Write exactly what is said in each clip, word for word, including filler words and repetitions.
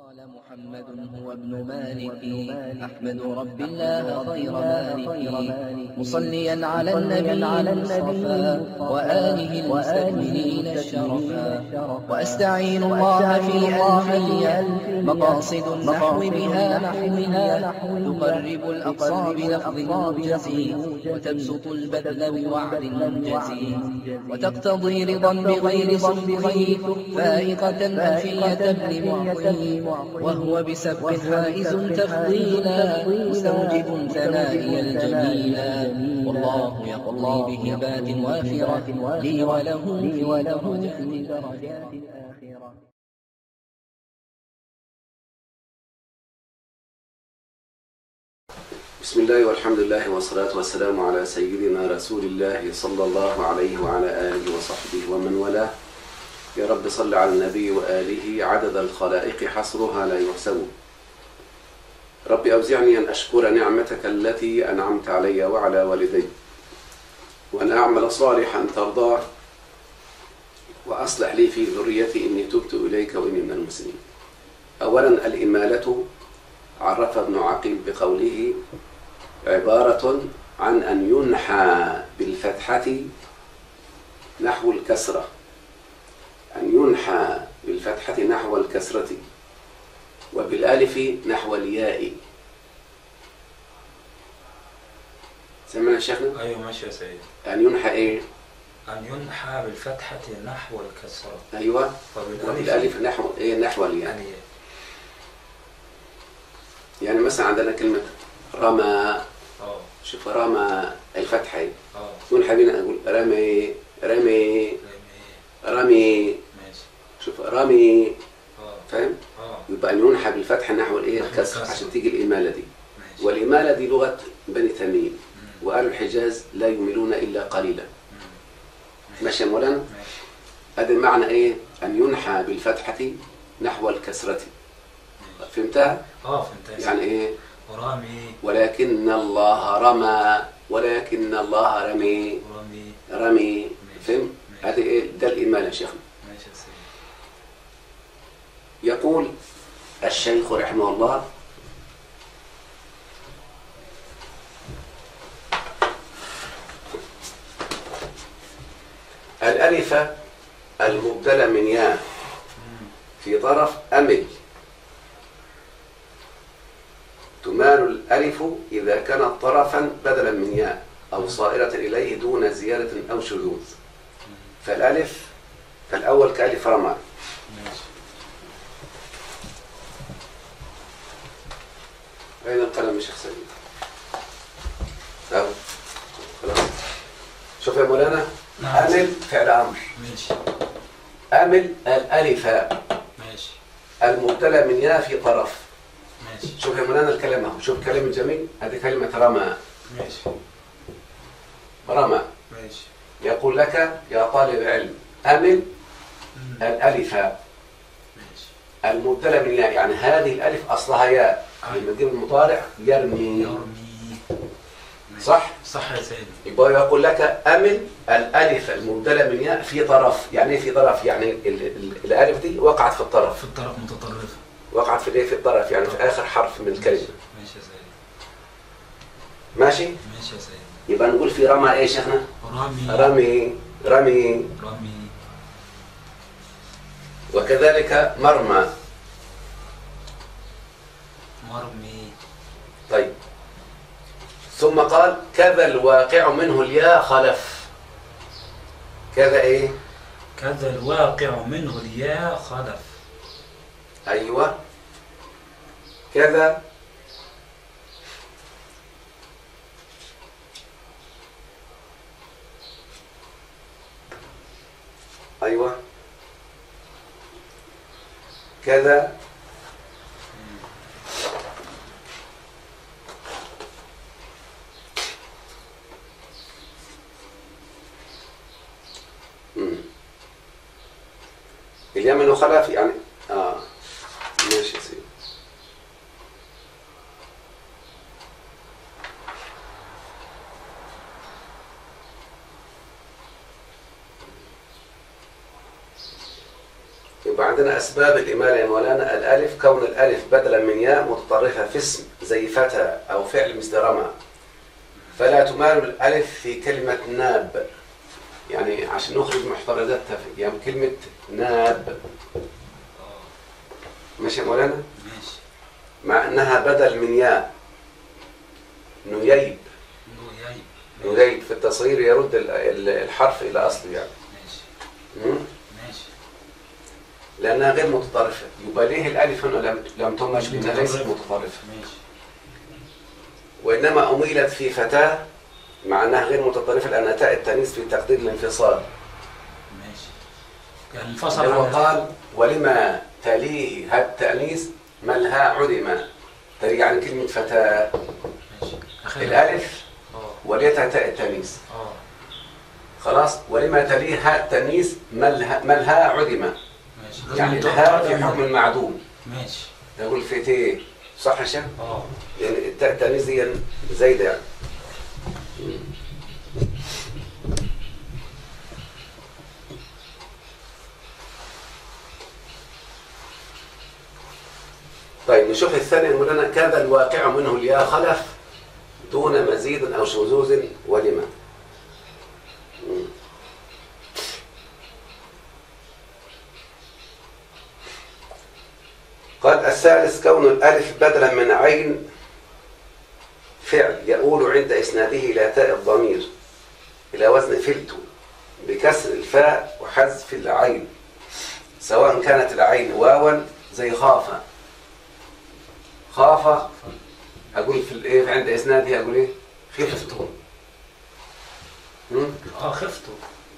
قال محمد هو ابن مالك أحمد رب الله خير مالك مصليا على النبي المصطفى وآله المستكملين الشرفا وأستعين الله في ألفية مقاصد النحو بها نحوها تقرب الأقصى بلفظ موجز وتبسط البذل بوعد منجز وتقتضي رضا بغير صدق فائقة ألفية ابن معطي وهو بسبق حائز تفضيلا مستوجب ثنائي الجميلا والله يقضي بهبات وافرة لي وله في درجات الآخرة. بسم الله والحمد لله والصلاة والسلام على سيدنا رسول الله صلى الله عليه وعلى آله وصحبه ومن والاه. يا رب صل على النبي وآله عدد الخلائق حصرها لا يحسب. رب أوزعني أن أشكر نعمتك التي أنعمت علي وعلى والدي وأن أعمل صالحا ترضاه وأصلح لي في ذريتي إني تبت إليك وإني من المسلمين. أولا الإمالة عرف ابن عقيل بقوله عبارة عن أن ينحى بالفتحة نحو الكسرة، أن ينحى بالفتحة نحو الكسرة وبالالف نحو الياء. سمعنا شيخنا؟ أيوة ماشي يا سيدي. أن ينحى إيه؟ أن ينحى بالفتحة نحو الكسرة. أيوة. وبالالف نحو إيه؟ نحو الياء. يعني, يعني مثلا عندنا كلمة رمى. أوه. شوف رمى الفتحة أوه. ينحى بنا أقول رمي رمي رمي. ماشي. شوف رمي. أوه. فاهم؟ أوه. يبقى أن ينحى بالفتحة نحو الإيه؟ الكسر عشان تيجي الإمالة دي. ماشي. والإمالة دي لغة بني تميم وأهل الحجاز لا يميلون إلا قليلا. ماشي يا مولانا؟ هذا المعنى إيه؟ أن ينحى بالفتحة نحو الكسرة. فهمتها؟ اه فهمتها. يعني إيه؟ رامي. ولكن الله رمى ولكن الله رمي رمي رمي. فهم؟ هذا إيه؟ ده الإمالة يا شيخنا. ماشي يا سيدي. يقول الشيخ رحمه الله الألف المبدلة من ياء في طرف أمل تمال الألف إذا كانت طرفا بدلا من ياء أو صائرة إليه دون زيادة أو شذوذ. فالألف فالأول كألف رمى. أين القلم يا شيخ سيد؟ أهو خلاص. شوف يا مولانا. أمل فعل أمر. ماشي. أمل الألف ماشي. المبتلى من ياء في طرف. ماشي. شوف يا مولانا الكلام اهو. شوف الكلام الجميل. هذه كلمة رمى. ماشي. رمى. ماشي. يقول لك يا طالب علم أمل الألف المبتلى من ياء، يعني هذه الألف أصلها ياء. لما تجيب المضارع يرمي. يرمي. صح؟ صح يا سيدي. يبقى يقول لك أمل الألف المبتلى من ياء في طرف. يعني إيه في طرف؟ يعني ال ال الألف دي وقعت في الطرف. في الطرف متطرفة. وقعت في الايه؟ في الطرف، يعني في آخر حرف من الكلمة. ماشي يا سيدي. ماشي؟ ماشي يا سيدي. يبقى نقول في رمى ايه يا شيخنا؟ رمي. رمي رمي. رمي. وكذلك مرمى. مرمي. طيب. ثم قال كذا الواقع منه الياء خلف. كذا ايه؟ كذا الواقع منه الياء خلف. ايوه. كذا ايوه كذا امم الياء منه خلف يعني اه ماشي يا سيدي. يبقى عندنا أسباب الإمالة يا مولانا. الألف، كون الألف بدلا من ياء متطرفة في اسم زي فتى أو فعل مثل رمى، فلا تمال الألف في كلمة ناب، يعني عشان نخرج محترزاتها في يعني كلمة ناب. ماشي يا مولانا؟ ماشي. مع أنها بدل من ياء. نييب. نييب. نييب في التصغير يرد الحرف إلى أصله يعني. ماشي. مم؟ ماشي. لأنها غير متطرفة. يبقى ليه الألف هنا لم لم تمل لأنها ليست متطرفة. ماشي. وإنما أميلت في فتاة مع أنها غير متطرفة لأنها تاء التانيث في تقدير الانفصال. ماشي. يعني انفصل. هو قال ولما تليه ها التأنيث ملها عدم، تلي عن كلمة فتاة. ماشي. الألف اه وليتها تاء التانيث. اه خلاص. ولما تليه ها التأنيث ملها ملها عدم، ماشي. يعني الهاء في حكم المعدوم. ماشي. نقول فتاة صح يا شيخ؟ اه يعني التاء التانيث دي زايدة يعني. طيب نشوف الثاني مولانا. كذا الواقع منه الياء خلف دون مزيد أو شذوذ ولما. قال الثالث كون الألف بدلا من عين فعل يؤول عند إسناده إلى تاء الضمير إلى وزن فلت بكسر الفاء وحذف العين، سواء كانت العين واوا زي خاف. خاف أقول في الإيه عند إسناده أقول إيه؟ خفت. اه خفته.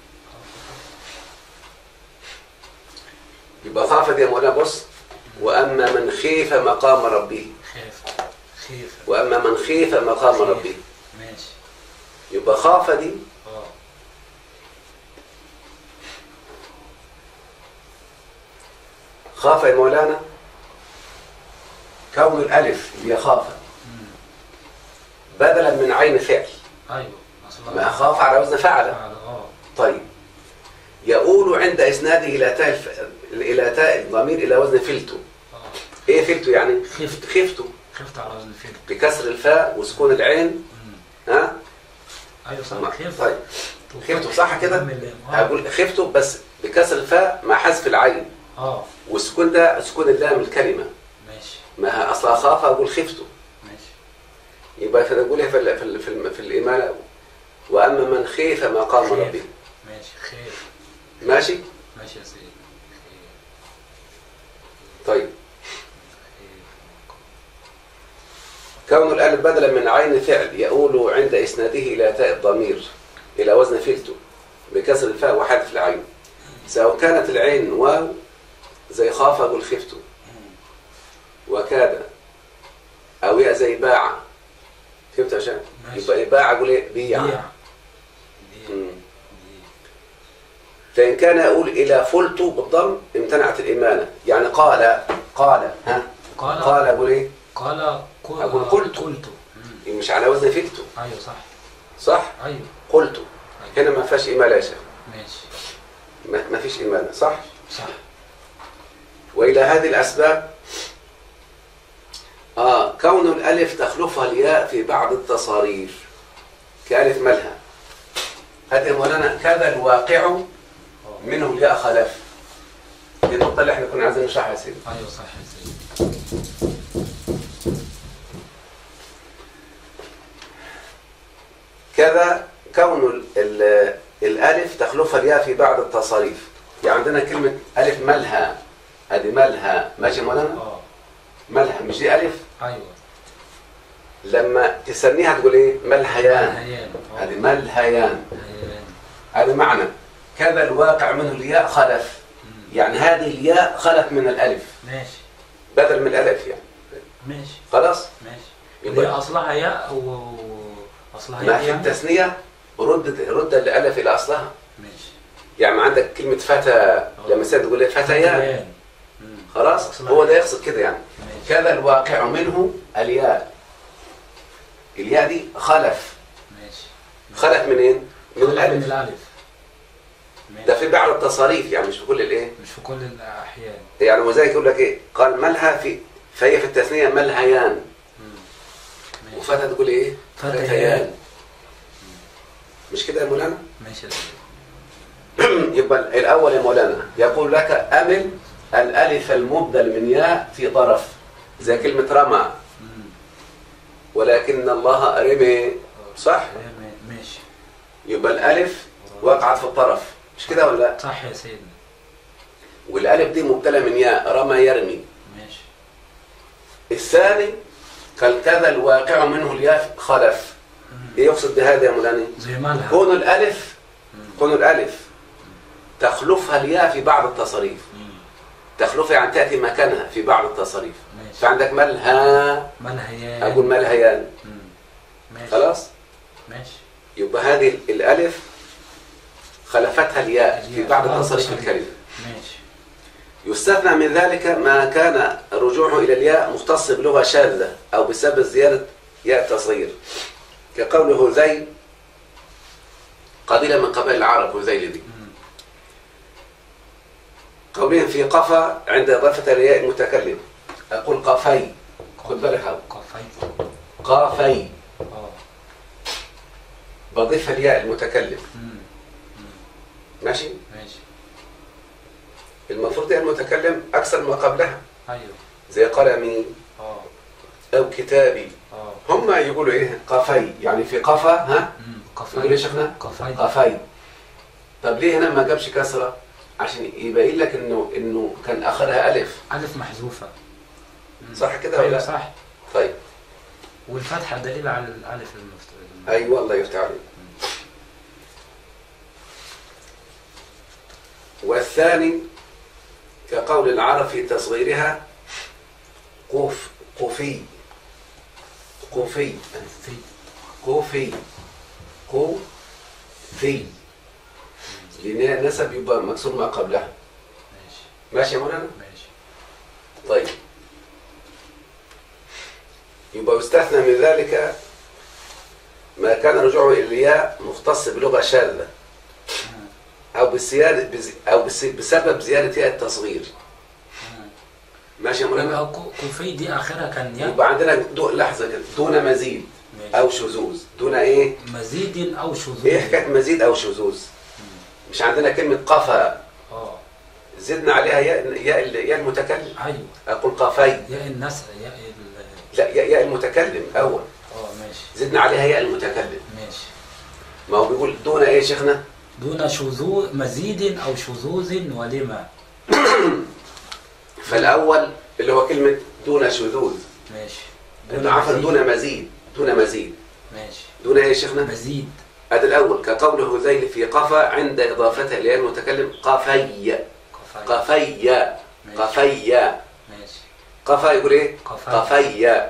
يبقى خاف دي يا مولانا بص. وأما من خيف مقام ربه. خاف. خيف. وأما من خيف مقام خيف. ربه. ماشي. يبقى خاف دي اه خاف يا مولانا كون الألف اللي خاف بدلا من عين فعل. ايوه ما خاف على وزن فعل. اه طيب يؤول عند إسناده إلى تاء الف... إلى تاء الضمير إلى وزن فلتو. اه إيه فلتو يعني؟ خفت. خفتو خفت على وزن الفيل. بكسر الفاء وسكون العين. ها؟ ايوه صح. خفت. طيب خفتو صح كده؟ آه. هقول خفتو بس بكسر الفاء مع حذف العين. اه والسكون ده سكون اللام الكلمة. ماشي. ما أصلا خاف أقول خفتو. ماشي. يبقى فنقولها في ال في ال في, ال في الإمالة. وأما من خيف مقام خيف. ربه. ماشي. خيف. ماشي؟ ماشي يا سيدي. خيف. طيب خيف. كون الألف بدلا من عين فعل يؤول عند إسناده إلى تاء الضمير إلى وزن فلتو بكسر الفاء وحذف العين، سواء كانت العين واو زي خاف أقول خفتو، وكاد أو يا زي باع. فهمت يا شيخ؟ يبقى باع أقول إيه؟ بيع. بيع. فإن كان يقول إلى فلتو بالضم امتنعت الإمالة. يعني قال قال ها قال قال أقول إيه؟ قال قل... أقول قلت. قلت. مش على وزن فلتو. ايوه صح. صح؟ ايوه قلت. أيوة. هنا ما فيهاش إمالة يا شيخ. ماشي. ما ما فيش إمالة صح؟ صح. وإلى هذه الأسباب آه كون الألف تخلفها الياء في بعض التصاريف كألف ملها. هذه مولانا كذا الواقع منه الياء خلف. دي النقطة اللي احنا كنا عايزين نشرحها يا سيدي. ايوه صح يا سيدي. كذا كون ال ال الألف تخلفها الياء في بعض التصاريف. يعني عندنا كلمة ألف ملها، هذه ملها ماشي مولانا؟ اه ملها مش دي ألف؟ ايوه. لما تسميها تقول إيه؟ ملهيان. هيان. هذه ملهيان. هيان. هذا معنى كذا الواقع منه الياء خلف. يعني هذه الياء خلف من الألف ماشي. بدل من الألف يعني. ماشي. خلاص؟ ماشي. هي اصلها ياء و اصلها ما ياء في يعني؟ التثنية رد رد الألف إلى أصلها. ماشي. يعني عندك كلمة فتى لما سيد تقول لي فتيان. خلاص هو ده يقصد كده يعني. ماشي. كذا الواقع منه الياء. الياء دي خلف. ماشي. خلف منين؟ من من الألف. الالف. ده في بعض التصاريف يعني مش في كل الايه؟ مش في كل الأحيان. يعني وزيك يقول لك ايه؟ قال ملها في فهي في التثنية ملهيان. وفتى تقول ايه؟ فتيان. مش كده يا مولانا؟ ماشي. يبقى الأول يا مولانا يقول لك أمل الألف المبدل من ياء في طرف زي كلمة رمى. ولكن الله رمي، صح؟ ماشي. يبقى الألف وقعت في الطرف، مش كده ولا لا؟ صح يا سيدنا. والألف دي مبتلى من ياء، رمى يرمي. ماشي. الثاني قال كذا الواقع منه الياء خلف. ايه يقصد بهذا يا مولانا؟ زي مالها. كون الألف كون الألف تخلفها الياء في بعض التصاريف. تخلفها يعني تأتي مكانها في بعض التصاريف. ماشي. فعندك ملها، ملهيان. أقول ملهيان. ماشي. خلاص؟ ماشي. يبقى هذه الألف خلفتها الياء في بعض التصاريف الكلمة. ماشي. يستثنى من ذلك ما كان رجوعه إلى الياء مختص بلغة شاذة أو بسبب زيادة ياء التصغير، كقوله هذيل قبيلة من قبائل العرب. هذيل دي قولهم في قفا عند إضافة الياء المتكلم. أقول قفي، خد بالك هذا قفي. قافي اه بضيف الياء المتكلم. ماشي؟ ماشي. المفروض ياء المتكلم أكثر ما قبلها. ايوه. زي قلمي اه أو كتابي. اه هم يقولوا إيه؟ قفي، يعني في قفا. ها؟ قفي. يقول إيه شيخنا؟ قفي. قفي. طب ليه هنا ما جابش كسرة؟ عشان يبين لك إنه إنه كان آخرها ألف. ألف محذوفة. صح كده ولا أيوة لا؟ صح. طيب. والفتحة دليل على الألف المفتوح. أيوة الله يفتح عليك. والثاني كقول العرب في تصغيرها قوف قوفي قوفي في قوفي قوفي، لأن نسب يبقى مكسور ما قبلها. ماشي. ماشي يا مولانا؟ ماشي. طيب. يبقى يستثنى من ذلك ما كان رجوعه إلى الياء مختص بلغة شاذة أو بالزيادة أو بسبب زيادة ياء التصغير. ماشي يا مولانا؟ كوفي دي آخرها كان ياء. يبقى عندنا دو لحظة كده دون مزيد أو شذوذ. دون إيه؟ مزيد أو شذوذ. إيه حكاية مزيد أو شذوذ؟ مش عندنا كلمة قفا اه زدنا عليها ياء ياء ياء المتكلم. أيوه. أقول قفي. ياء النسر ياء ال لا ياء ياء المتكلم أول. اه ماشي. زدنا عليها ياء المتكلم. ماشي. ما هو بيقول دون إيه شيخنا؟ دون شذوذ مزيد أو شذوذ ولما. فالأول اللي هو كلمة دون شذوذ. ماشي. عفوا دون مزيد. دون مزيد. ماشي. دون ايه يا شيخنا؟ مزيد. هذا الأول كقوله هذيل في قفا عند إضافتها إلى المتكلم قفي. قفي. قفي. ماشي. قفا يقول ايه؟ قفي.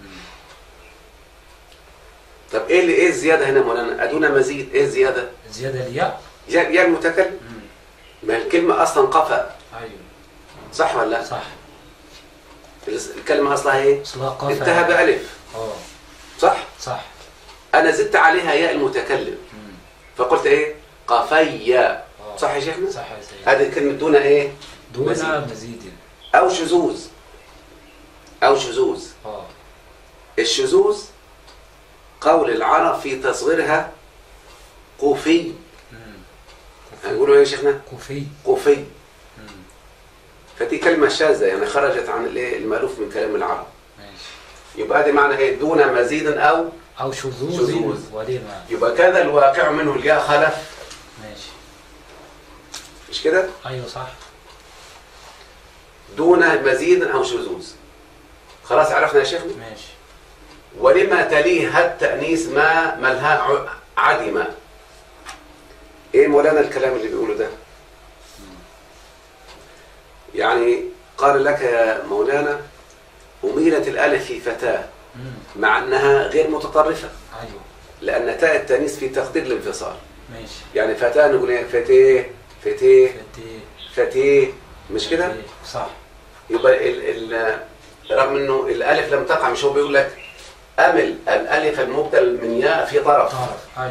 طب ايه اللي ايه الزيادة هنا مولانا؟ دون مزيد ايه الزيادة؟ زيادة الياء. ياء المتكلم. ما الكلمة أصلا قفا. أيوه. صح ولا لا؟ صح. الكلمة أصلها ايه؟ أصلها قفا. انتهى بألف. اه صح؟ صح. أنا زدت عليها ياء المتكلم. مم. فقلت إيه؟ قفي. صح يا شيخنا؟ صح يا سيدي. هذه كلمة دون إيه؟ دون مزيد, مزيد. أو شذوذ. أو شذوذ. اه الشذوذ قول العرب في تصغيرها قوفي. هنقولوا إيه يا شيخنا؟ قوفي. قوفي. فدي كلمة شاذة يعني خرجت عن الإيه المألوف من كلام العرب. ماشي. يبقى هذه معنى إيه؟ دون مزيد أو أو شذوذ, شذوذ. ولما. يبقى كذا الواقع منه الياء خلف. ماشي. مش كده؟ أيوه صح. دون مزيد أو شذوذ. خلاص عرفنا يا شيخنا؟ ماشي. ولما تليها التأنيث ما ملها عدمة. إيه مولانا الكلام اللي بيقوله ده؟ يعني قال لك يا مولانا أميلت الألف في فتاة مع أنها غير متطرفة. أيوه. لأن تاء التأنيث في تقدير الانفصال. ماشي. يعني فتاة نقول ايه؟ فتيه فتيه فتيه فتيه مش كده؟ صح. يبقى ال ال رغم انه الالف لم تقع، مش هو بيقول لك امل الالف المبدل من ياء في طرف. طرف. ايوه.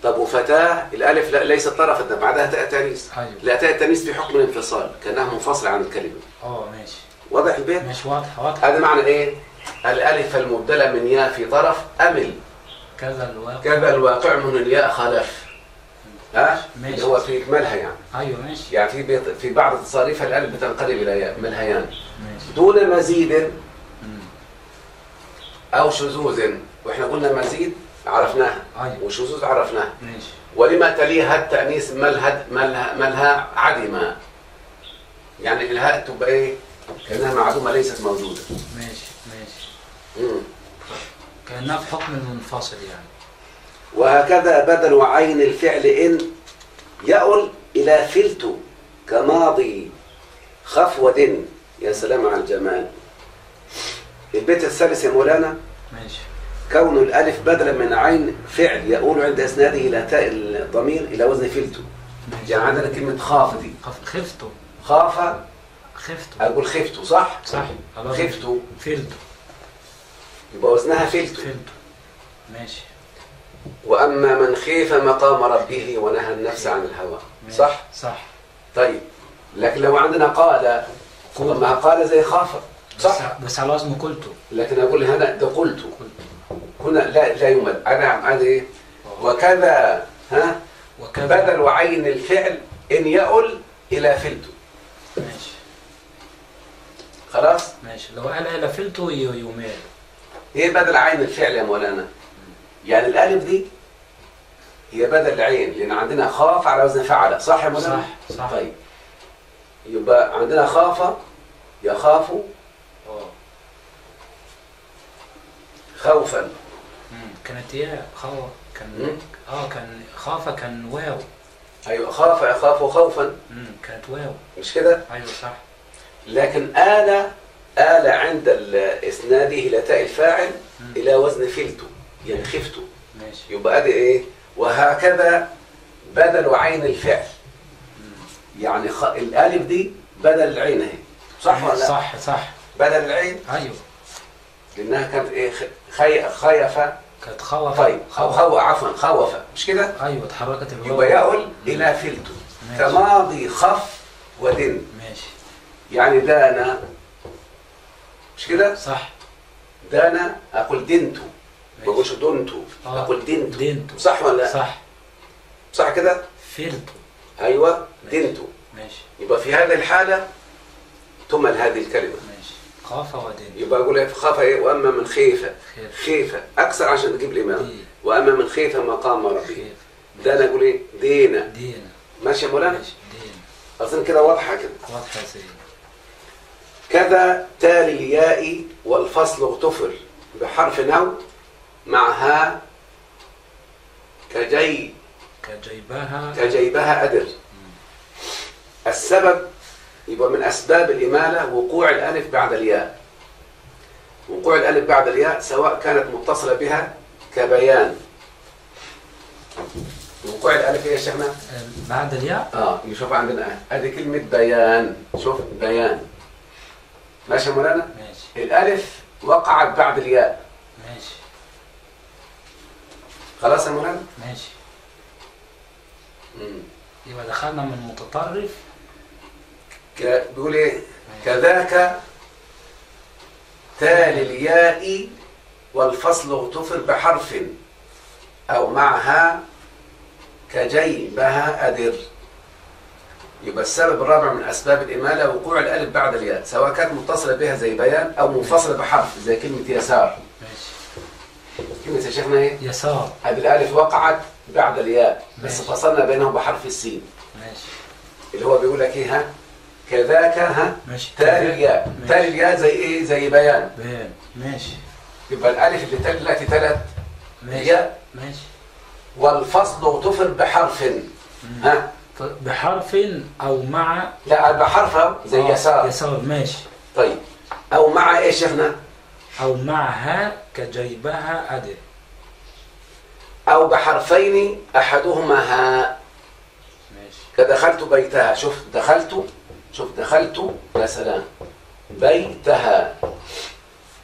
طب وفتاة الألف لا ليست طرفا بعدها تاء التانيث. أيوه. لا تاء التانيث في حكم الانفصال كأنها منفصلة عن الكلمة. اه ماشي. واضح البيت؟ ماشي واضح واضح. هذا معنى إيه؟ الألف المبدلة من ياء في طرف أمل كذا الواقع. كذا الواقع من الياء خلف. ها؟ ماشي. اللي هو في إكمالها يعني. أيوه ماشي. يعني في بيط... في بعض تصاريفها الألف بتنقلب إلى ياء ملهيان. ماشي. دون مزيد مم. أو شذوذ، وإحنا قلنا مزيد عرفناها. أيوه. وشذوذ عرفناها. ماشي. ولما تليها التأنيث ملها ملها ملها عدمة. يعني الهاء تبقى إيه؟ كأنها معدومة ليست موجودة. ماشي ماشي. مم. كأنها في حكم المنفصل يعني. وهكذا بدل عين الفعل إن يؤل إلى فلت كماضي خفوة. يا سلام على الجمال. البيت الثالث يا مولانا ماشي. كون الألف بدلا من عين فعل يؤول عند إسناده إلى تاء الضمير إلى وزن فلت. ماشي. يعني عندنا كلمة خاف دي. خف... خفته. خاف خفته. أقول خفت صح؟ صح. خلاص. خفت فلته. يبقى وزنها فلت. فلته. ماشي. وأما من خيف مقام ربه ونهى النفس عن الهوى. ماشي. صح؟ صح. طيب لكن لو عندنا قال ما قال زي خاف صح؟ بس, بس على وزن قلته. لكن أقول هنا ده قلت قلته. هنا لا لا يمد. أنا هذا إيه؟ وكذا ها وكذا. بدل وعين الفعل إن يؤل إلى فلت. ماشي. خلاص؟ ماشي. لو قال إلى فلته يمال. إيه بدل عين الفعل يا مولانا؟ يعني الألف دي هي بدل العين لأن عندنا خاف على وزن فعل صح يا مولانا؟ صح صح. طيب يبقى عندنا خاف يخاف اه خوفا. امم كانت ياء خاف كان مم. اه كان خاف كان واو. أيوة خاف يخاف خوفا امم كانت واو. مش كده؟ ايوه صح. لكن آل آل عند إسناده إلى تاء الفاعل مم. إلى وزن فلت يعني خفت. ماشي. يبقى أدي إيه؟ وهكذا بدل عين الفعل. مم. يعني خ... الألف دي بدل العين اهي صح ولا لا؟ صح صح. بدل العين ايوه. لأنها كانت إيه خي... خيفة. كانت خوف. طيب أو خو عفوا خوف مش كده؟ ايوه اتحركت الواو. يبقى يؤل إلى فلت كماضي خف ودن. ماشي. يعني دانا مش كده؟ صح. دانا أقول دنتو ما أقولش دنتو آه. أقول دنتو. دنتو. صح ولا لا؟ صح. صح كده؟ فلتو. أيوة ماشي. دنتو. ماشي. يبقى في هذه الحالة تمل هذه الكلمة. ماشي. خاف ودن. يبقى أقول إيه خاف إيه وأما من خيفة خيف. خيفة أكثر عشان تجيب الإمام. دي. وأما من خيفة مقام ربي. خيف. ده أنا أقول إيه دينا. دينا. ماشي يا مولانا؟ ماشي. دينا. أظن كده واضحة كده. واضحة يا سيدي. كذا تالي الياء والفصل اغتفر بحرف نو معها كجي كجيبها. كجيبها أدر. السبب يبقى من أسباب الإمالة وقوع الألف بعد الياء. وقوع الألف بعد الياء سواء كانت متصلة بها كبيان. وقوع الألف إيه يا شيخنا؟ بعد الياء. آه نشوف عندنا هذه كلمة بيان. شوف بيان. ماشي يا مولانا؟ ماشي. الألف وقعت بعد الياء. ماشي. خلاص يا مولانا؟ ماشي. مم. يبقى دخلنا من متطرف. ك... بيقول إيه؟ كذاك تالي الياء والفصل اغتفر بحرف أو معها كجيبها أدر. يبقى السبب الرابع من أسباب الإمالة وقوع الألف بعد الياء سواء كانت متصلة بها زي بيان أو منفصلة بحرف زي كلمة يسار. ماشي. كلمة يا شيخنا إيه؟ يسار. هذه الألف وقعت بعد الياء بس ماشي. فصلنا بينهم بحرف السين ماشي. اللي هو بيقول لك إيه ها؟ كذاك ها؟ ماشي. تالي الياء. ماشي. تالي الياء زي إيه؟ زي بيان. بيان. ماشي. يبقى الألف اللي تالي التي تلت ماشي. ياء ماشي. والفصل اغتفر بحرف. ها؟ بحرف أو مع. لا بحرف زي آه. يسار. يسار. ماشي. طيب أو مع إيه شيخنا؟ أو معها كجيبها أدر. أو بحرفين أحدهما ها. ماشي. كدخلت بيتها. شوف دخلت. شوف دخلت يا سلام بيتها.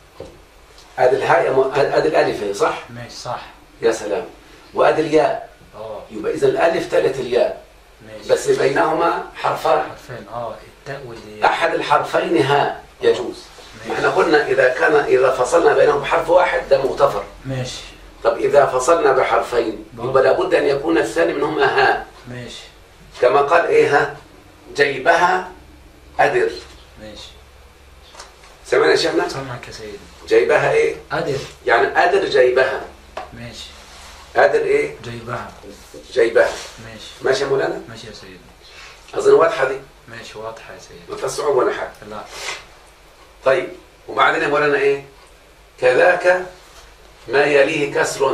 أدي الهاء أدي الألف صح؟ ماشي. صح. يا سلام. وأدي الياء اه يبقى إذا الألف تلت الياء، ماشي. بس بينهما حرفان، حرفين اه التاء والياء. أحد الحرفين هاء يجوز. ماشي. احنا قلنا إذا كان إذا فصلنا بينهم بحرف واحد ده مغتفر. ماشي. طب إذا فصلنا بحرفين برضه. يبقى لابد أن يكون الثاني منهما هاء، ماشي. كما قال إيه ها جيبها أدر. ماشي. سمعنا يا شيخنا؟ سامعك يا سيدي. جيبها إيه؟ أدر. يعني أدر جيبها. ماشي. أدر إيه؟ جيبها. جيبها. ماشي. ماشي يا مولانا؟ ماشي يا سيدي. أظن واضحة دي؟ ماشي واضحة يا سيدي. ما فيها صعوبة ولا حاجة. لا. طيب وبعدين يا مولانا إيه؟ كذاك ما يليه كسر.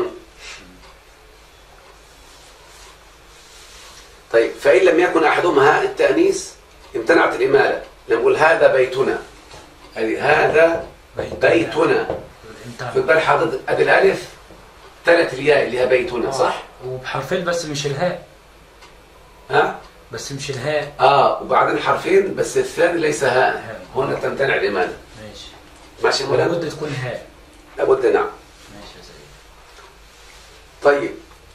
طيب فإن لم يكن أحدهما هاء التأنيث امتنعت الإمالة. نقول هذا بيتنا، أي هذا بيتنا. في بال حضرتك أدي الألف ثلاث الياء اللي هي بيتنا، صح؟ وبحرفين بس مش الهاء. ها؟ بس مش الهاء. آه وبعدين حرفين بس الثاني ليس هاء، هنا تمتنع الإمالة. ماشي. ماشي يا مولانا؟ لابد تكون هاء. لابد نعم. ماشي يا سيدي. طيب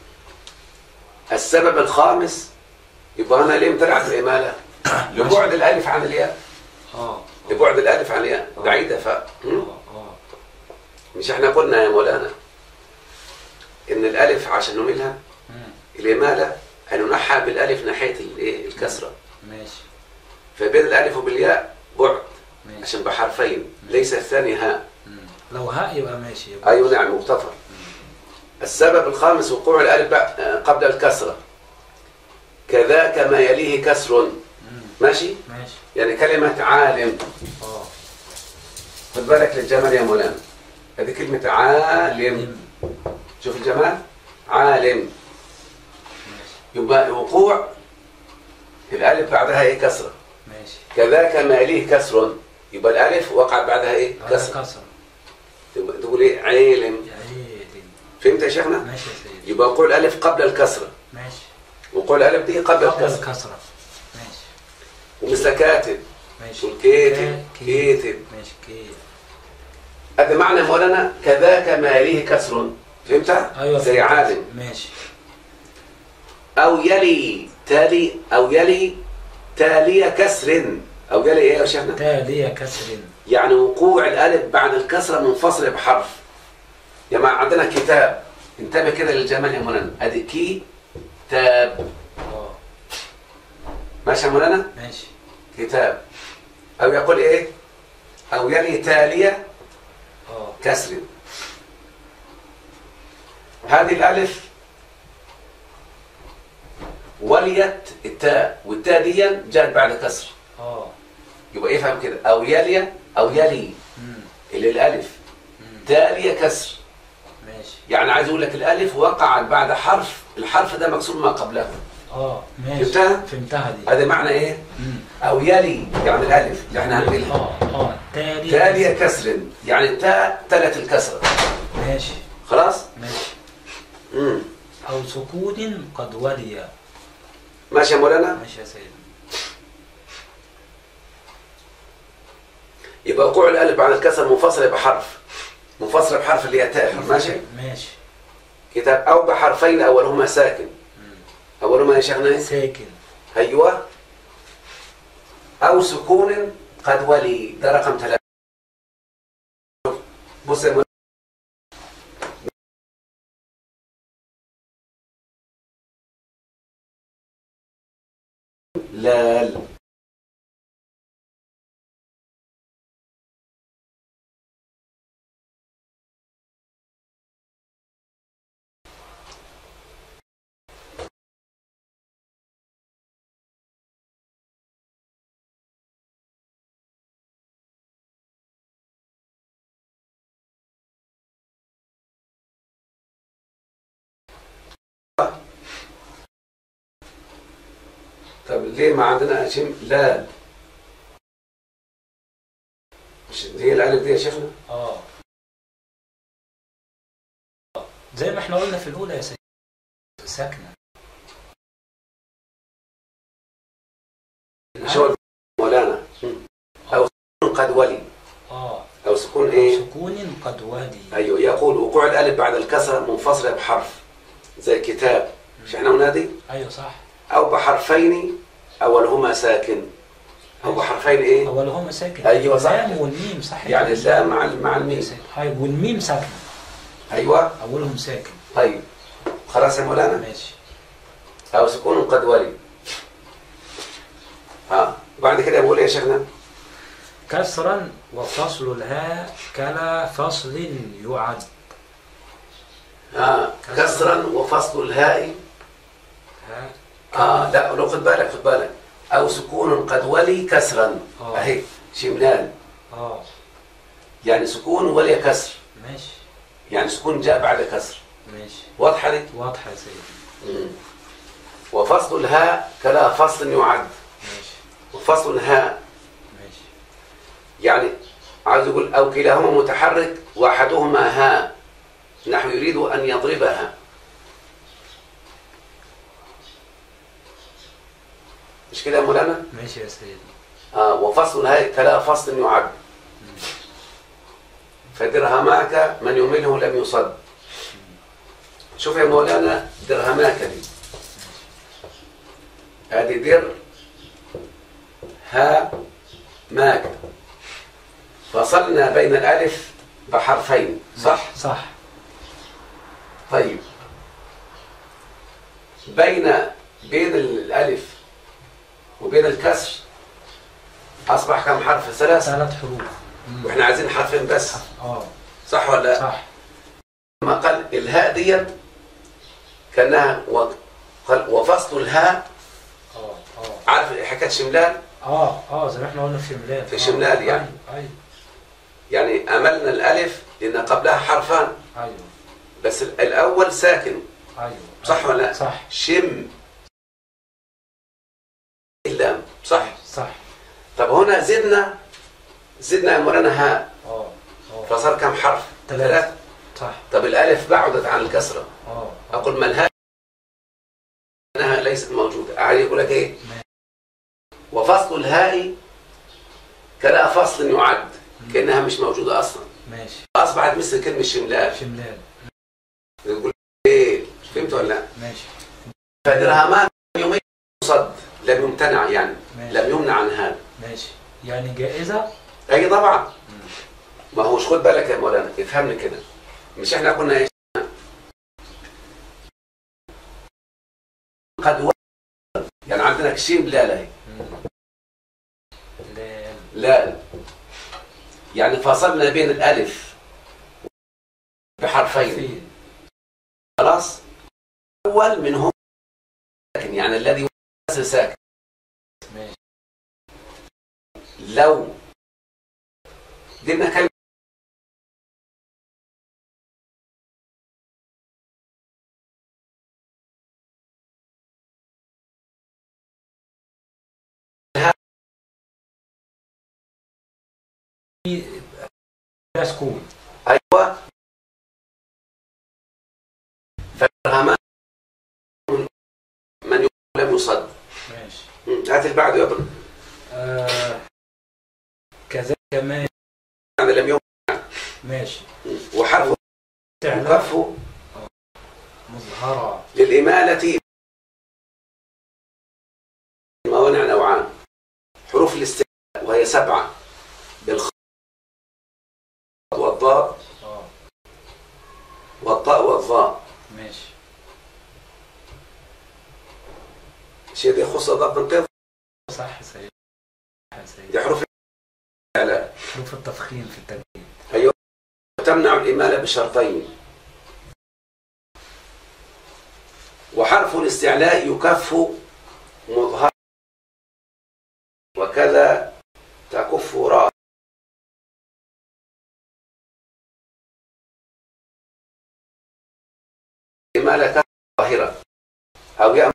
السبب الخامس يبقى هنا ليه امتنعت الإمالة؟ لبعد الألف عن الياء. اه لبعد الألف عن الياء بعيدة. ف اه اه مش احنا قلنا يا مولانا إن الألف عشان نميلها الإمالة أن ننحى بالألف ناحية الإيه الكسرة. ماشي. فبين الألف وبالياء بعد. ماشي. عشان بحرفين ليس الثاني هاء. مم. لو هاء يبقى ماشي يبقى أيوة نعم مغتفر. السبب الخامس وقوع الألف قبل الكسرة. كذاك ما يليه كسر. ماشي؟ ماشي. يعني كلمة عالم. اه خد بالك للجمال يا مولانا. هذه كلمة عالم. شوف الجمال. عالم. ماشي. يبقى وقوع الألف بعدها إيه كسرة. ماشي. كذاك ما يليه كسر. يبقى الألف وقع بعدها إيه كسرة. كسر. تقول إيه عالم. عالم. فهمت يا شيخنا؟ ماشي يا سيدي. يبقى وقوع الألف قبل الكسرة. ماشي. وقوع الألف دي قبل قبل الكسرة. الكسرة. ماشي. ومثل كاتب. ماشي. والكاتب كاتب. ماشي كاتب. هذا معنى مولانا كذاك ما يليه كسر. فهمتها؟ ايوه زي عالم. ماشي. أو يلي تالي أو يلي تالي كسر. أو يلي إيه يا شيخنا؟ تالي كسر. يعني وقوع الألف بعد الكسرة منفصلة بحرف. يا جماعة عندنا كتاب. انتبه كده للجمال يا مولانا. أدي كي تاب. اه ماشي يا مولانا؟ ماشي. كتاب. أو يقول إيه؟ أو يلي تالية اه كسر. هذه الألف وليت التاء، والتاء دي جاءت بعد كسر. اه يبقى يفهم كده أو يلي أو يلي امم اللي الألف امم تالية كسر. ماشي. يعني عايز أقول لك الألف وقعت بعد حرف، الحرف ده مكسور ما قبله. اه ماشي. فهمتها؟ فهمتها دي. هذا معنى إيه؟ امم أو يلي يعني الألف اللي احنا هنقولها اه اه تالي تالية كسر، يعني التاء تلت الكسرة. ماشي. خلاص؟ ماشي. امم أو سكون قد ولي. ماشي يا مولانا؟ ماشي يا سيدي. يبقى وقوع الألف بعد الكسر منفصلة بحرف، منفصلة بحرف اللي هي تاء. ماشي؟ ماشي. كتاب أو بحرفين أولهما ساكن. أولهما يا شيخنا ساكن. أيوة. أو سكون قد ولي. ده رقم ثلاثة. بص يا مولانا. لال. طب ليه ما عندنا شيء لال؟ مش هي الألف دي يا شيخنا؟ اه زي ما احنا قلنا في الأولى يا سيدي ساكنة. مش هو مولانا. أو سكون قد ولي. اه أو سكون إيه؟ سكون قد ولي. أيوه. يقول وقوع الألف بعد الكسرة منفصلة بحرف زي كتاب. مش احنا ونادي؟ ايوه صح. او بحرفين اولهما ساكن، او بحرفين ايه؟ اولهما ساكن. ايوه صح. اللام والميم صح. يعني اللام مع مع الميم. طيب والميم ساكن. ايوه اولهم ساكن. طيب خلاص يا مولانا. ماشي. او سكون قد ولي. ها وبعد كده بقول ايه يا شيخنا؟ كسرا وفصل الهاء كلا فصل يعد. ها كسرا وفصل الهاء. ها اه لا لو خد بالك خد بالك. او سكون قد ولي كسرا. آه. اهي شملان. اه يعني سكون ولي كسر. ماشي. يعني سكون جاء بعد كسر. ماشي. واضحه دي؟ واضحه يا سيدي. مم. وفصل الهاء كلا فصل يعد. ماشي. وفصل الهاء ماشي. يعني عاوز يقول او كلاهما متحرك واحدهما هاء نحو يريد ان يضربها. مش كده يا مولانا؟ ماشي يا سيدي. آه وفصل الهاء كلا فصل يعد. فدرهماك من يمله لم يصد. شوف يا مولانا درهماك دي هذه در ها ماك فصلنا بين الألف بحرفين صح؟ صح. طيب بين بين الألف وبين الكسر أصبح كم حرف؟ ثلاث ثلاث حروف. وإحنا عايزين حرفين بس. اه صح ولا لا؟ صح. ما قال الهاء دي كأنها قال وفصل الهاء. اه اه عارف حكاية شملان؟ اه اه زي ما احنا قلنا في شملان. في شملان يعني. ايوه يعني أملنا الألف لأن قبلها حرفان ايوه بس الأول ساكن. ايوه صح ولا لا؟ صح. شم اللام صح؟ صح. طب هنا زدنا زدنا يا مولانا هاء اه اه فصار كم حرف؟ ثلاثة. صح. طب الألف بعدت عن الكسرة. اه أقول ما الهاء أنها ليست موجودة. أعاد يقول لك إيه؟ وفصل الهاء كلا فصل يعد كأنها مش موجودة أصلا. ماشي. أصبحت مثل كلمة شملان. شملان. يقول إيه؟ فهمت ولا لا؟ ماشي. فدرهمان يومين صد لم يمتنع يعني. ماشي. لم يمنع عن هذا. ماشي. يعني جائزة. أي طبعا. ما هوش خد بالك يا مولانا افهمني كده. مش احنا كنا ايش؟ قد و... يعني عندنا كشيم لا لا لام. لا يعني فصلنا بين الألف بحرفين فين. خلاص. أول منهم ساكن يعني الذي هو ساكن. ماشي. لو جبنا كلمة ده سكون. أيوة فدرهمان من لم يصد. ماشي. هات اللي بعده يا ابن. آه. كذا كمان. يعني لم يوم. ماشي. وحرف تعلف كف مظهرة للإمالة موانع نوعان. حروف الاستعلاء وهي سبعة بالخ والضاء اه والطاء والظاء. ماشي. شيء يخص ضغط القيض. صح يا سيدي. صح يا سيدي. دي حروف الاستعلاء. حروف التفخيم في التجويد. أيوة. تمنع الإمالة بشرطين. وحرف الاستعلاء يكف مظهر وكذا تكف راء. إمالة ظاهرة أو يأمل.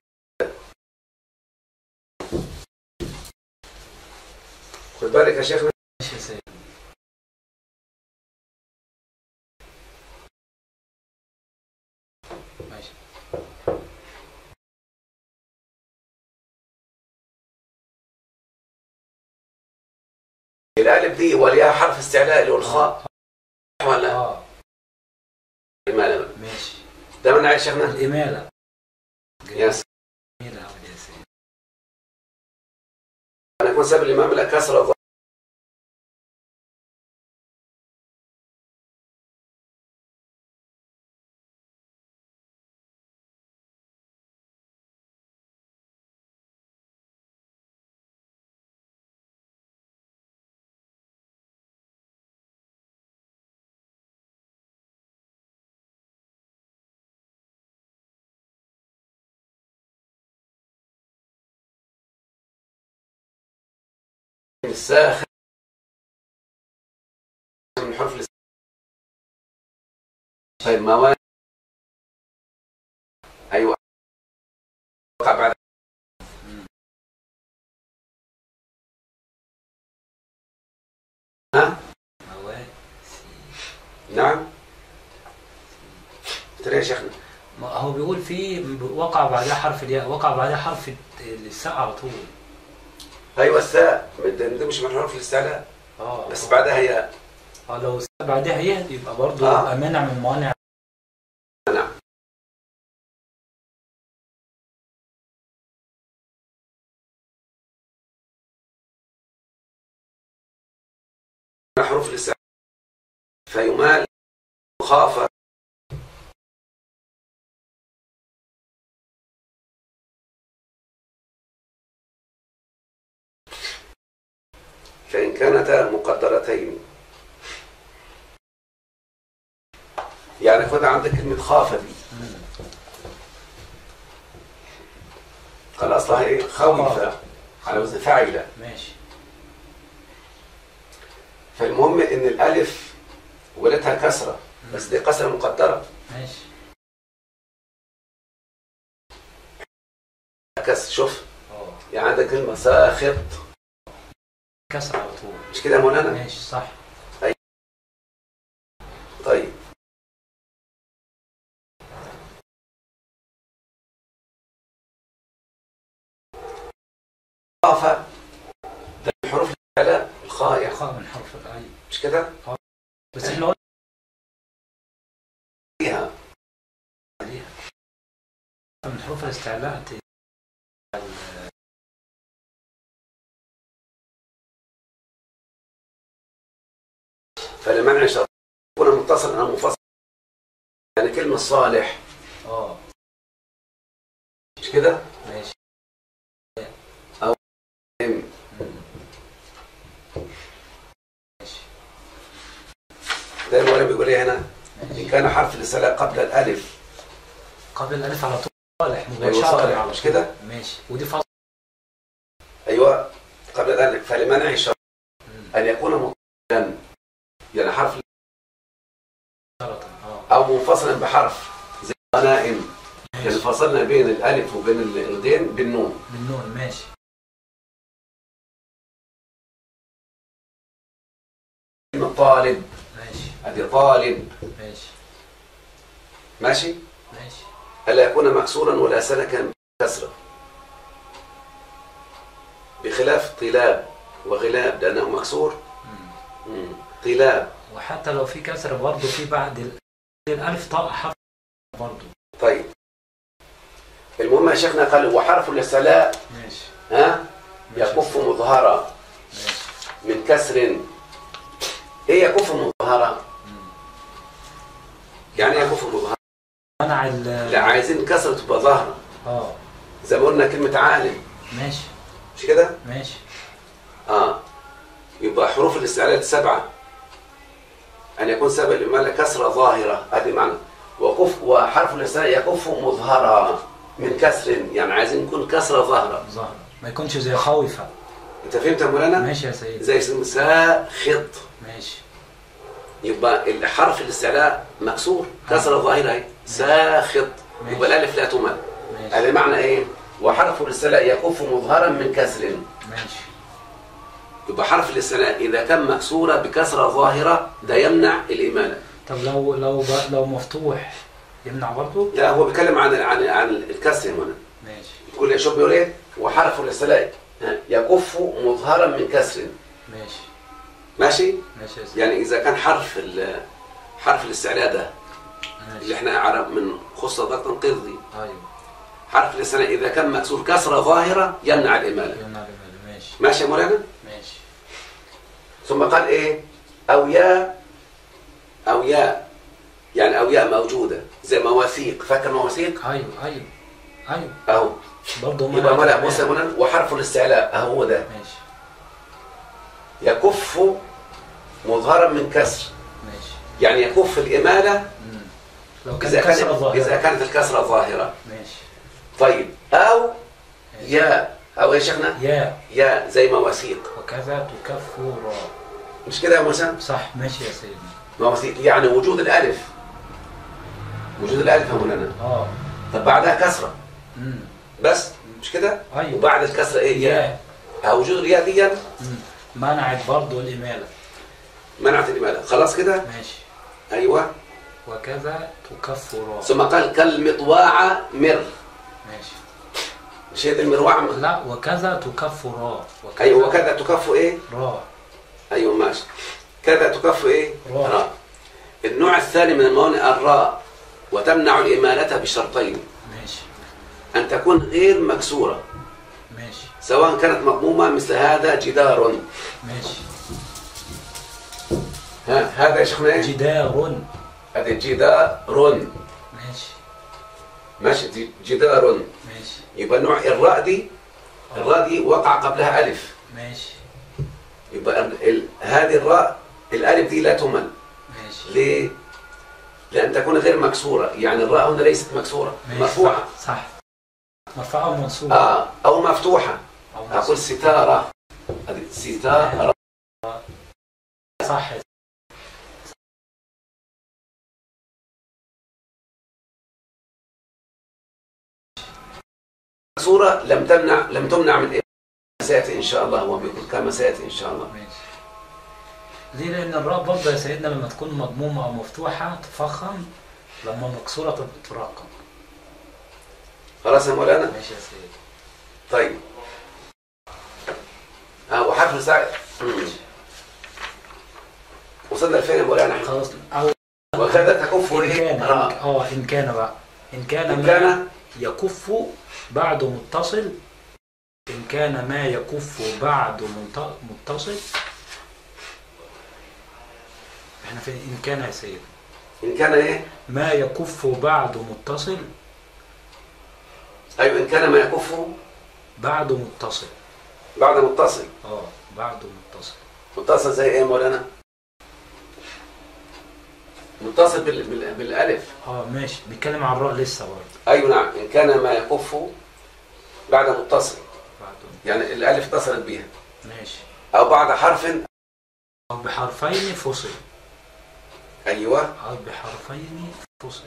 خد بالك يا شيخنا. ماشي يا سيدي. ماشي. الألف دي وليها حرف استعلاء اللي هو الخاء ولا اه إمالة. ماشي. ده من يا شيخنا. الإمالة. يا سلام. جميل أوي يا سيدي. أن يكون سبب الإمام لا كسر الظاهرة. الساخن من حرف الاستعلاء. طيب موانع. أيوة وقع بعد. ها؟ نعم. ترى يا شيخنا ما هو بيقول في وقع بعدها حرف الياء، وقع بعدها حرف الساء على طول. أيوة الساء ده مش من حرف الاستعلاء. اه بس بعدها هي. اه لو الساء بعدها هي يبقى برضه آه. يبقى مانع من موانع. نعم. حروف الاستعلاء فيمال مخافة. فإن كانتا مقدرتين يعني خد عندك كلمة خافة دي قال أصلها إيه؟ خوفة على وزن فاعلة. ماشي. فالمهم إن الألف ولدها كسرة بس دي كسرة مقدرة. ماشي. كسر شوف اه يعني عندك كلمة ساخط كسر على طول. مش كده يا مولانا؟ ماشي صح. طيب خافة ده من حروف الاستعلاء الخاء يعني. خاء من حرف الأي. مش كده؟ بس احنا قلنا فيها عليها من حروف الاستعلاء. فلمنع شرط يكون متصلا او منفصل يعني كلمة صالح. اه مش كده؟ ماشي. او ام. ماشي. ده المؤلف بيقول ايه هنا؟ ان كان حرف الاستعلاء قبل الالف قبل الالف على طول صالح أيوة مباشرة صالح على مش طول. كده؟ ماشي. ودي فصل. ايوه قبل الالف فلمنع شرط ان يكون متصلا يعني حرف او منفصلا بحرف زي غنائم. يعني فصلنا بين الالف وبين الغين بالنون. بالنون. ماشي. كلمة طالب. ماشي. ادي طالب. ماشي. ماشي. ماشي. الا يكون مكسورا ولا سلكا كسرا بخلاف طلاب وغلاب لانه مكسور. مم. طلاب. وحتى لو في كسر برضه في بعد الالف طاء حرف برضه. طيب المهم يا شيخنا قال وحرف الاستعلاء ماشي. ها يكف مظهرا ماشي. من كسر. ايه يكف مظهرا؟ يعني ايه يكف مظهرا؟ منع ال لا عايزين كسر تبقى ظاهره. اه زي ما قلنا كلمه عالم. ماشي. مش كده؟ ماشي. اه يبقى حروف الاستعلاء السبعه ان يكون سبب الاماله كسره ظاهره. ادي معنى وكف وحرف الاستعلاء يكف مظهرا من كسر يعني عايزين يكون كسره ظاهره. ظاهرة ما يكونش زي خوفة. انت فهمت يا مولانا؟ ماشي يا سيدي. زي اسم ساخط. ماشي. يبقى حرف الاستعلاء مكسور كسره ظاهره اهي ساخط. يبقى الالف لا تمل. هذا معنى ايه؟ وحرف الاستعلاء يكف مظهرا من كسر. ماشي. يبقى حرف الاستعلاء اذا كان مكسوره بكسره ظاهره ده يمنع الاماله. طب لو لو لو مفتوح يمنع برضه؟ لا هو بيتكلم عن عن عن الكسر هنا. ماشي. يقول شوف بيقول ايه؟ وحرف الاستعلاء يكف مظهرا من كسر. ماشي. ماشي؟ ماشي يا سيدي. يعني اذا كان حرف حرف الاستعلاء ده ماشي. اللي احنا عرب من خص ضغط قرضي ايوه حرف الاستعلاء إذا كان مكسور كسرة ظاهرة يمنع الإمالة. يمنع الإمالة. ماشي. ماشي يا مولانا؟ ماشي. ثم قال إيه؟ أو يا أو يا يعني أو يا موجودة زي مواثيق. فاكر مواثيق؟ أيوه أيوه أيوه. أهو. برضه يبقى مولانا بص يا مولانا وحرف الاستعلاء أهو هو ده. ماشي. يكف مظهرا من كسر. ماشي. يعني يكف الإمالة مم. لو إذا كانت كسرة كانت ظاهرة. إذا كانت الكسرة ظاهرة. ماشي. طيب أو ماشي. يا أو يا شيخنا يا يا زي مواثيق. وكذا تكف راء. مش كده يا موسى؟ صح. ماشي يا سيدنا. مواثيق يعني وجود الألف. وجود الألف يا مولانا. اه. طب بعدها كسرة. امم. بس مش كده؟ أيوه. وبعد الكسرة إيه؟ يا. يا. وجود الياء دي امم. منعت برضه الإمالة. منعت الإمالة. خلاص كده؟ ماشي. أيوه. وكذا تكف راء. ثم قال كالمطواعة مر. ماشي. مش هي دي المروعة؟ لا وكذا تكف راء. أيوه وكذا تكف إيه؟ راء. أيوه ماشي. كذا تكف إيه؟ راء. راء. النوع الثاني من الموانع الراء وتمنع الإمالة بشرطين. ماشي. أن تكون غير مكسورة ماشي. سواء كانت مضمومة مثل هذا جدار. ماشي. ها هذا يا شيخنا إيه؟ جدار. هذا جدار. ماشي. ماشي ج- جدار. ماشي. يبقى نوع الراء دي الراء دي وقع قبلها ألف. ماشي. يبقى ال- ال- هذه الراء الألف دي لا تمل. ماشي. ليه؟ لأن تكون غير مكسورة. يعني الراء هنا ليست مكسورة ماشي. مرفوعة. صح. صح. مرفوعة أو منصوبة. آه أو مفتوحة. أو منصوبة. أقول ستارة. هذه ستارة. صح. مكسورة لم تمنع لم تمنع من إيه؟ سيأتي إن شاء الله. هو بيقول كما سيأتي إن شاء الله. ماشي. ليه؟ لأن الراء برضه يا سيدنا لما تكون مضمومة أو مفتوحة تفخم، لما مكسورة تبقى تراقم. خلاص يا مولانا؟ ماشي يا سيدي. طيب. اه وحرف ساعة. وصلنا لفين يا مولانا؟ خلاص. أو وكذا تكف إن إيه؟ كان راء. اه إن كان بقى إن كان إن ما كان يكف بعد متصل. إن كان ما يكف بعد منت- متصل. احنا فين؟ إن كان يا سيدي إن كان إيه؟ ما يكف بعد متصل. أيوة إن كان ما يكف بعد متصل. بعد متصل. اه بعد متصل. متصل زي إيه يا مولانا؟ متصل بال... بال... بالألف. اه ماشي. بيتكلم عن الراء لسه برضه. أيوة نعم. إن كان ما يكف بعد متصل بعد. يعني الألف اتصلت بها ماشي. أو بعد حرف. أو بحرفين فصل. أيوة. أو بحرفين فصل.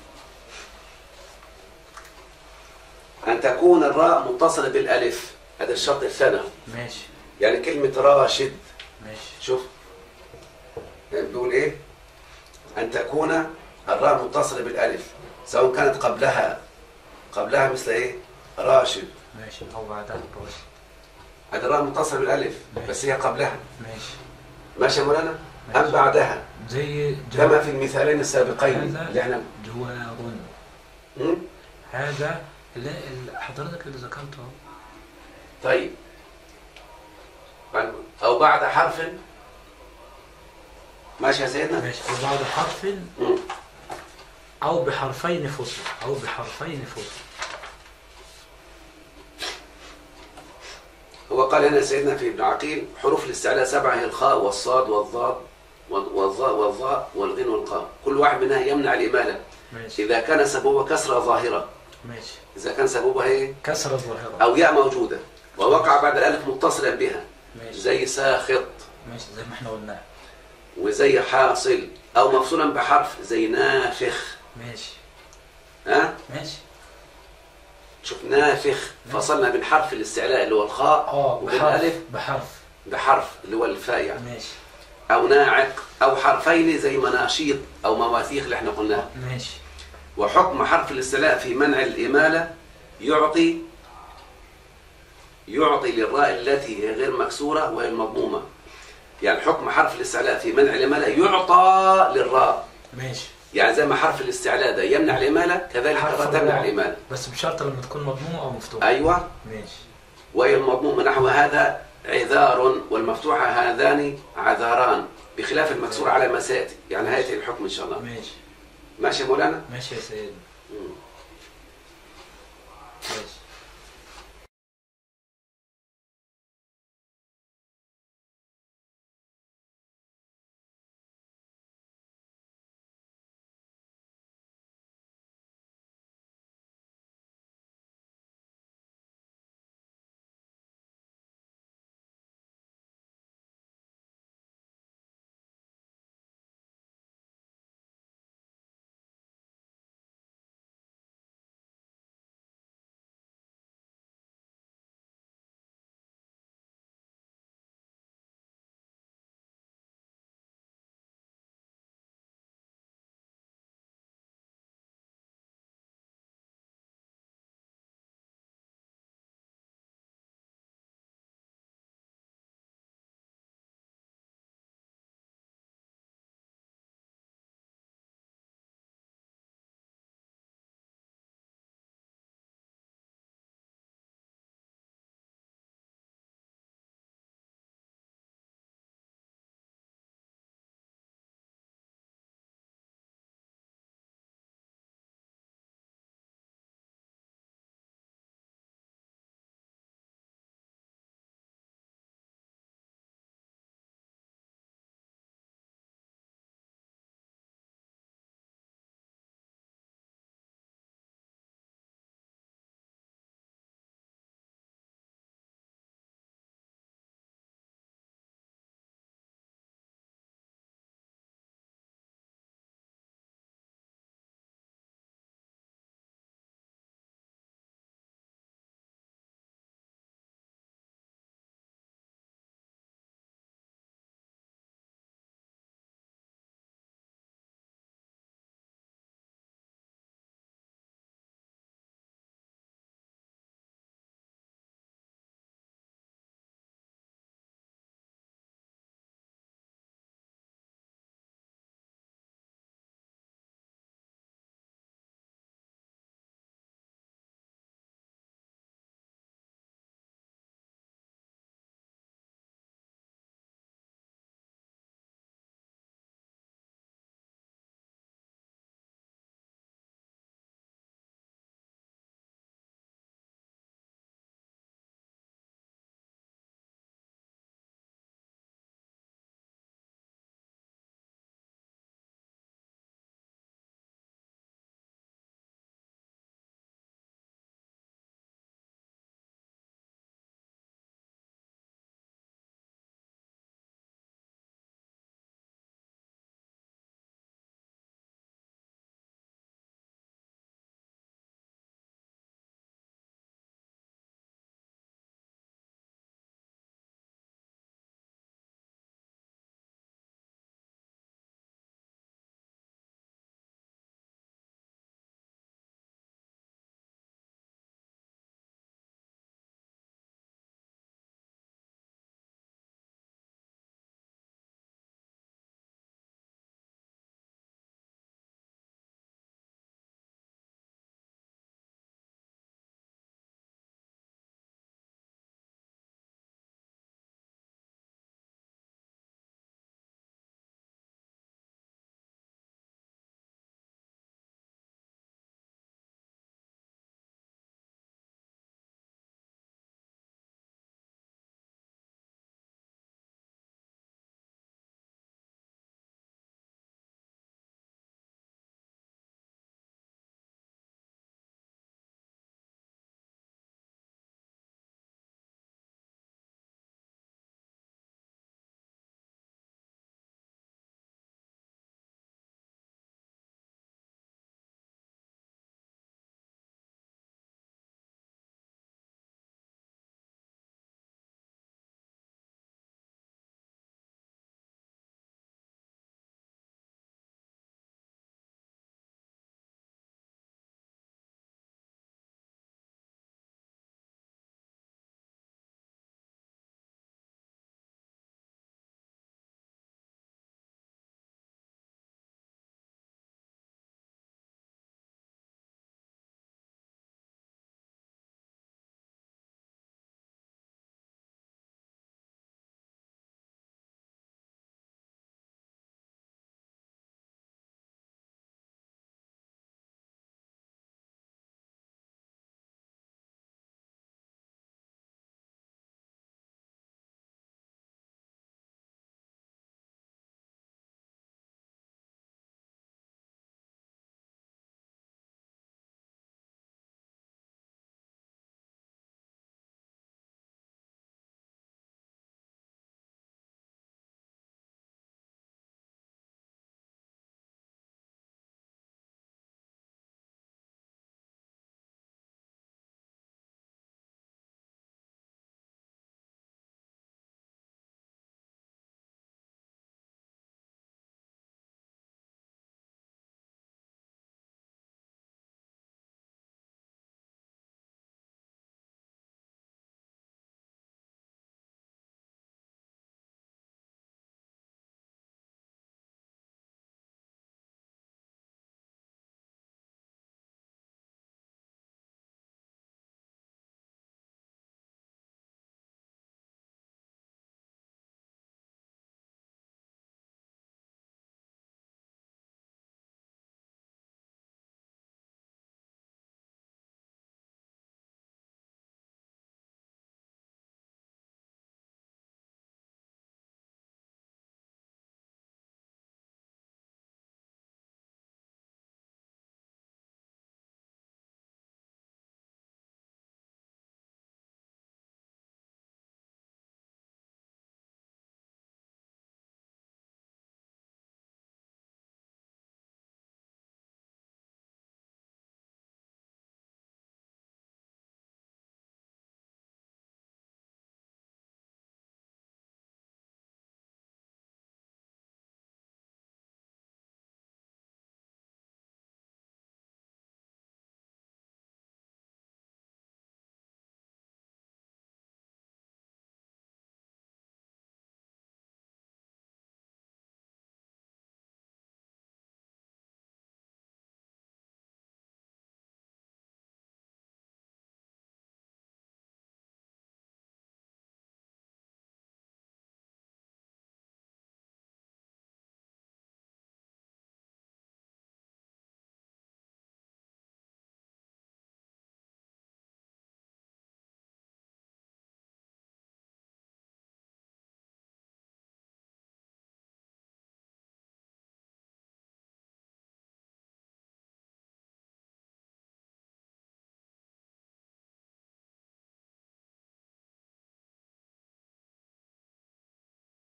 أن تكون الراء متصلة بالألف. هذا الشرط الثاني. ماشي. يعني كلمة راشد. ماشي. شوف بيقول إيه؟ أن تكون الراء متصلة بالألف سواء كانت قبلها قبلها مثل إيه؟ راشد. ماشي. أو بعدها راشد. هذا الراء متصلة بالألف ماشي. بس هي قبلها. ماشي. ماشي يا مولانا؟ أم ماشي. بعدها زي كما في المثالين السابقين هذا اللي احنا جوار. م? هذا اللي اللي حضرتك اللي ذكرته. طيب. أو بعد حرف. ماشي يا سيدنا؟ ماشي. وبعد حرف م. أو بحرفين فصل. أو بحرفين فصل. هو قال هنا سيدنا في ابن عقيل حروف الاستعلاء سبعة هي الخاء والصاد والضاد والظاء والظاء والغين والقاف. كل واحد منها يمنع الإمالة ماشي. إذا كان سببها كسرة ظاهرة. ماشي. إذا كان سببها إيه؟ كسر الظاهرة. أو ياء موجودة ووقع بعد الألف متصلا بها. ماشي. زي ساخط ماشي زي ما احنا قلنا. وزي حاصل أو مفصولا بحرف زي نافخ. ماشي. ها؟ ماشي. شوف نافخ فصلنا بين حرف الاستعلاء اللي هو الخاء اه وبين بحرف. الألف بحرف. بحرف اللي هو الفاء يعني. ماشي. أو ناعق أو حرفين زي مناشيط أو مواثيق اللي احنا قلناها. ماشي. وحكم حرف الاستعلاء في منع الإمالة يعطي يعطي للراء التي هي غير مكسورة وهي المضمومة. يعني حكم حرف الاستعلاء في منع الإمالة يعطى للراء. ماشي. يعني زي ما حرف الاستعلاء ده يمنع الإمالة، كذلك حرف ترى تمنع الراء. الإمالة. بس بشرط لما تكون مضمومة أو مفتوحة. أيوة. ماشي. وهي المضمومة نحو هذا عذار، والمفتوحة هذان عذاران، بخلاف المكسور على ما سيأتي، يعني هيأتي الحكم إن شاء الله. ماشي. ماشي يا مولانا؟ ماشي يا سيدي. مم.